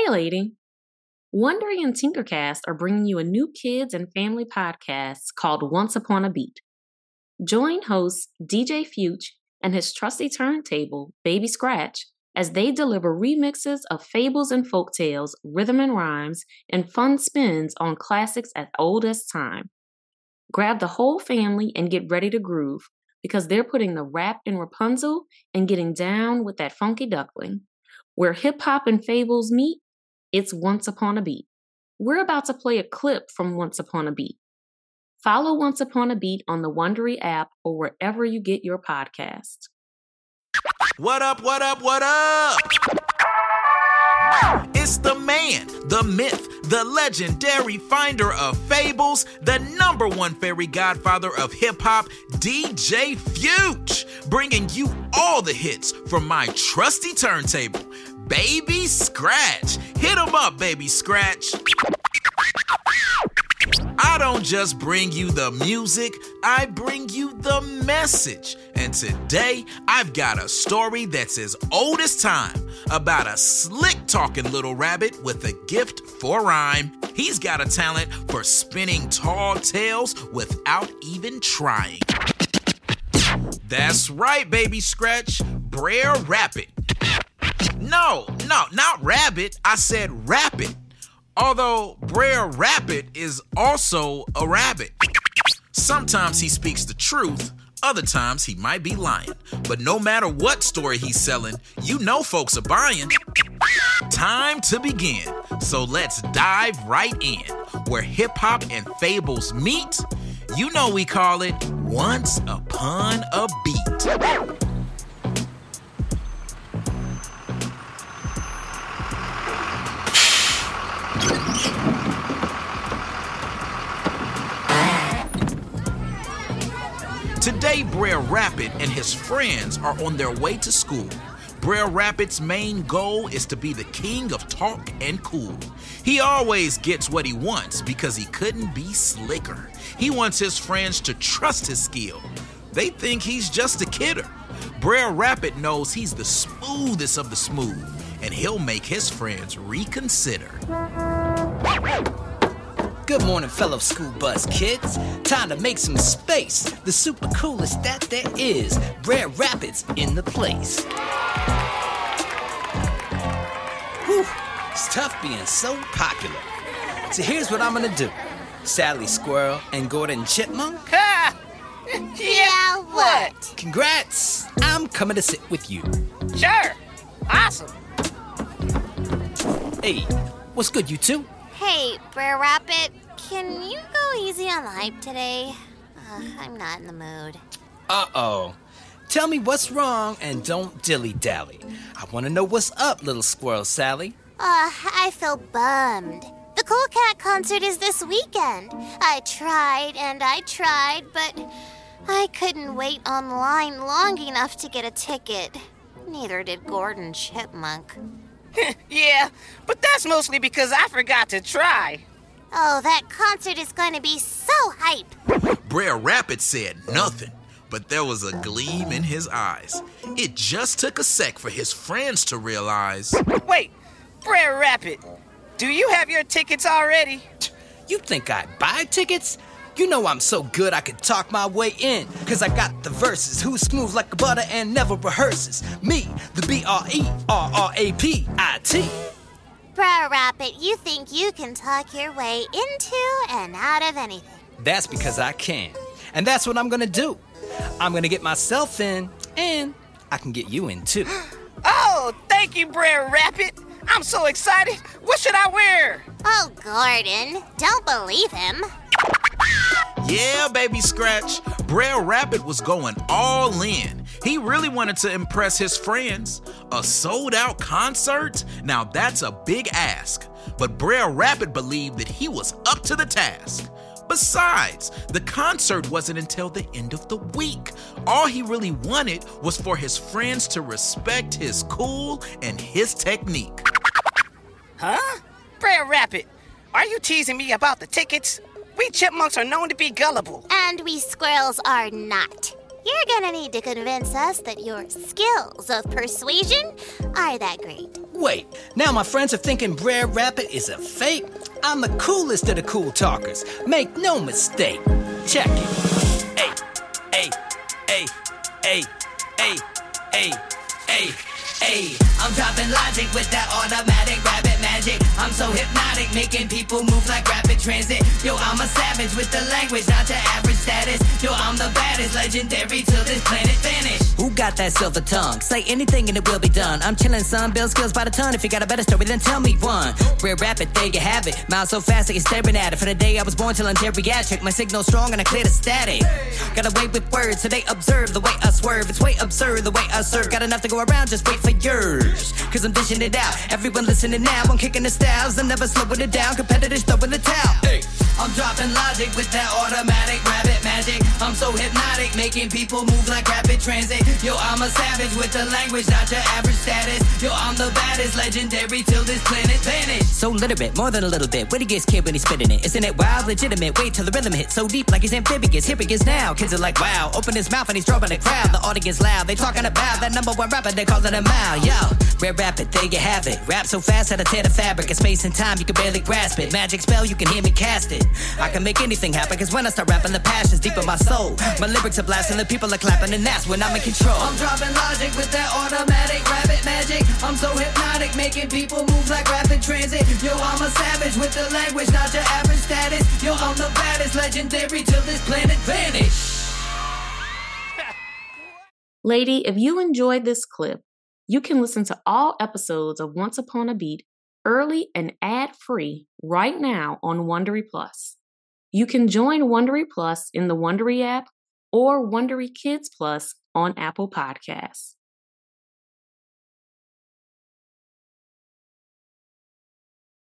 Hey, lady. Wondery and Tinkercast are bringing you a new kids and family podcast called Once Upon a Beat. Join hosts DJ Fuchs and his trusty turntable, Baby Scratch, as they deliver remixes of fables and folktales, rhythm and rhymes, and fun spins on classics as old as time. Grab the whole family and get ready to groove, because they're putting the rap in Rapunzel and getting down with that funky duckling. Where hip-hop and fables meet, it's Once Upon a Beat. We're about to play a clip from Once Upon a Beat. Follow Once Upon a Beat on the Wondery app or wherever you get your podcasts. What up, what up, what up? It's the man, the myth, the legendary finder of fables, the #1 fairy godfather of hip-hop, DJ Fuchs, bringing you all the hits from my trusty turntable, Baby Scratch. Hit 'em up, Baby Scratch. I don't just bring you the music, I bring you the message. And today, I've got a story that's as old as time about a slick-talking little rabbit with a gift for rhyme. He's got a talent for spinning tall tales without even trying. That's right, Baby Scratch. Brer Rabbit. No, not rabbit. I said rabbit. Although Brer Rabbit is also a rabbit. Sometimes he speaks the truth, other times he might be lying. But no matter what story he's selling, you know folks are buying. Time to begin. So let's dive right in. Where hip-hop and fables meet, you know we call it Once Upon a Beat. Today, Brer Rabbit and his friends are on their way to school. Brer Rabbit's main goal is to be the king of talk and cool. He always gets what he wants because he couldn't be slicker. He wants his friends to trust his skill. They think he's just a kidder. Brer Rabbit knows he's the smoothest of the smooth, and he'll make his friends reconsider. Good morning, fellow school bus kids. Time to make some space. The super coolest that there is. Brer Rabbit's in the place. Whew, it's tough being so popular. So here's what I'm gonna do. Sally Squirrel and Gordon Chipmunk. Ha! Yeah, what? Congrats! I'm coming to sit with you. Sure. Awesome. Hey, what's good, you two? Hey, Brer Rabbit, can you go easy on the hype today? I'm not in the mood. Uh-oh. Tell me what's wrong and don't dilly-dally. I want to know what's up, little squirrel Sally. I feel bummed. The Cool Cat concert is this weekend. I tried, but I couldn't wait online long enough to get a ticket. Neither did Gordon Chipmunk. Yeah, but that's mostly because I forgot to try. Oh, that concert is going to be so hype. Brer Rabbit said nothing, but there was a gleam in his eyes. It just took a sec for his friends to realize. Wait, Brer Rabbit, do you have your tickets already? You think I buy tickets? You know I'm so good I could talk my way in, 'cause I got the verses. Who's smooth like butter and never rehearses? Me, the BRERRAPIT. Brer Rabbit, you think you can talk your way into and out of anything. That's because I can. And that's what I'm gonna do. I'm gonna get myself in, and I can get you in too. Oh, thank you, Brer Rabbit. I'm so excited. What should I wear? Oh, Gordon, don't believe him. Yeah, Baby Scratch. Brer Rabbit was going all in. He really wanted to impress his friends. A sold-out concert? Now that's a big ask. But Brer Rabbit believed that he was up to the task. Besides, the concert wasn't until the end of the week. All he really wanted was for his friends to respect his cool and his technique. Huh? Brer Rabbit, are you teasing me about the tickets? We chipmunks are known to be gullible. And we squirrels are not. You're gonna need to convince us that your skills of persuasion are that great. Wait, now my friends are thinking Brer Rabbit is a fake? I'm the coolest of the cool talkers. Make no mistake. Check it. Hey, hey, hey, hey, hey, hey, hey, hey. I'm dropping logic with that automatic rabbit magic. I'm so hypnotic, making people move like rapid transit. Yo, I'm a savage with the language, not your average status. Yo, I'm the baddest, legendary till this planet vanish. Who got that silver tongue? Say anything and it will be done. I'm chillin', son, build skills by the ton. If you got a better story, then tell me one. Brer Rabbit, there you have it. Miles so fast, I get staring at it. From the day I was born till I'm geriatric. My signal strong and I clear the static. Got away with words, so they observe the way I swerve. It's way absurd the way I serve. Got enough to go around, just wait for yours. Cause I'm dishing it out. Everyone listening now, I'm kicking the styles. I'm never slowing it down. Competitors throwing the towel. Hey. I'm dropping logic with that automatic rabbit magic. I'm so hypnotic, making people move like rapid transit. Yo, I'm a savage with the language, not your average status. Yo, I'm the baddest, legendary till this planet vanish. So literate, more than a little bit. Wittiest kid when he's spitting it. Isn't it wild, legitimate? Wait till the rhythm hits so deep like he's amphibious. Here he is now. Kids are like, wow. Open his mouth and he's drawing a crowd. The audience loud. They talking about that number one rapper. They calling him out. Yo, Brer Rabbit, there you have it. Rap so fast that I tear the fabric. In space and time, you can barely grasp it. Magic spell, you can hear me cast it. I can make anything happen, cause when I start rapping, the passion's deep in my soul. My lyrics are blasting, the people are clapping, and that's when I'm in control. I'm dropping logic with that automatic rabbit magic. I'm so hypnotic, making people move like rapid transit. Yo, I'm a savage with the language, not your average status. Yo, I'm the baddest, legendary till this planet vanish. Lady, if you enjoyed this clip, you can listen to all episodes of Once Upon a Beat early and ad-free right now on Wondery Plus. You can join Wondery Plus in the Wondery app or Wondery Kids Plus on Apple Podcasts.